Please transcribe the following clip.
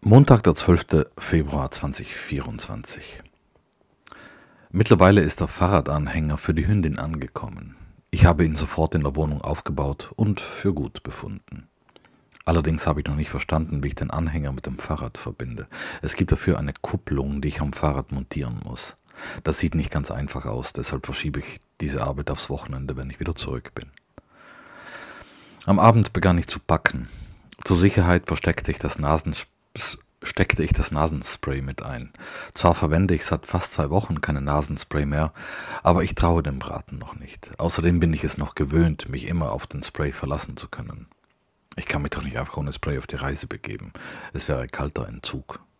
Montag, der 12. Februar 2024. Mittlerweile ist der Fahrradanhänger für die Hündin angekommen. Ich habe ihn sofort in der Wohnung aufgebaut und für gut befunden. Allerdings habe ich noch nicht verstanden, wie ich den Anhänger mit dem Fahrrad verbinde. Es gibt dafür eine Kupplung, die ich am Fahrrad montieren muss. Das sieht nicht ganz einfach aus, deshalb verschiebe ich diese Arbeit aufs Wochenende, wenn ich wieder zurück bin. Am Abend begann ich zu backen. Zur Sicherheit steckte ich das Nasenspray mit ein. Zwar verwende ich seit fast 2 Wochen keine Nasenspray mehr, aber ich traue dem Braten noch nicht. Außerdem bin ich es noch gewöhnt, mich immer auf den Spray verlassen zu können. Ich kann mich doch nicht einfach ohne Spray auf die Reise begeben. Es wäre kalter Entzug.